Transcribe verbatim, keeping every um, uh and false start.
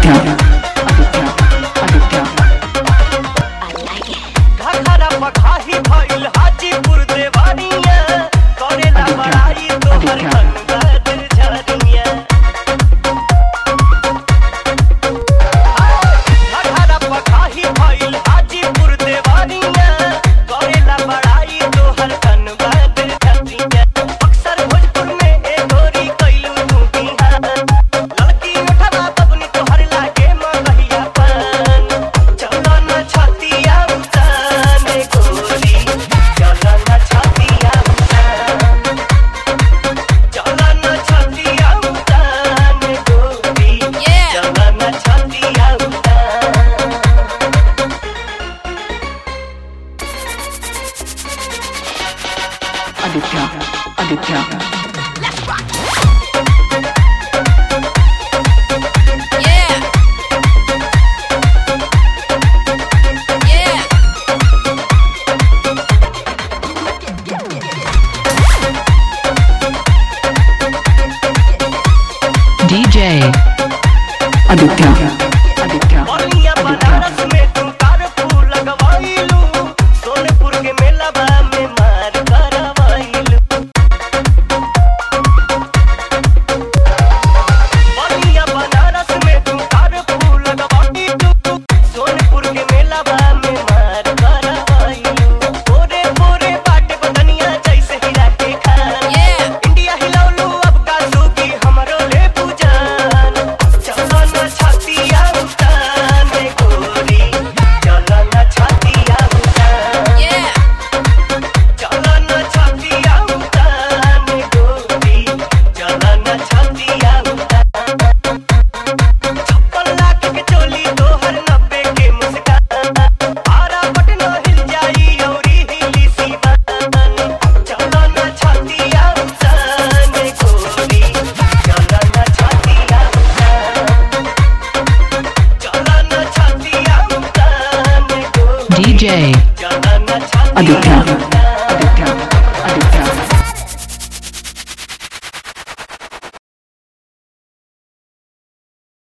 आदित्य आदित्य आदित्य घघरा पखाही भइल हाजीपुर देवानिया करेला बड़ाई तोहर खनगर झरिया घघरा पखाही भइल हाजीपुर देवानिया करेला बड़ाई तोहर खनगर झरिया अक्सर भोजपुर में ए गोरी कइलू तू बिहार लड़की उठवा बबनी तोहर लागे मगहिया पान चलो न छतिया उताने गोरी चलो न छतिया उतान चलो न छतिया उताने गोरी चलो न छतिया उतान आदित्य आदित्य D J आदित्य आदित्य बलिया बनारस में तू कारफूल लगवाइलू सोनपुर के मेलावा में मार करवाइलू बलिया बनारस में तू कारफूल लगवाइलू सोनपुर के मेलावा में मार करवाइलू पूरे पूरे बाटे बदनिया जैसे हीरा के खान इंडिया हिलौलू अब का सूगी हमरो ले पूजान चलो न छतिया उताने गोरी चलो न छतिया उतान चलो न छतिया उताने गोरी चलो न छतिया उतान छप्पन लाख के चोली तोहर नब्बे के मुस्कान आरा पटना हिल जाई औरी हिली सीमान चलो न छतिया उताने गोरी चलो न छतिया उतान चलो न छतिया उताने गोरी D J चलो न छतिया आदित्य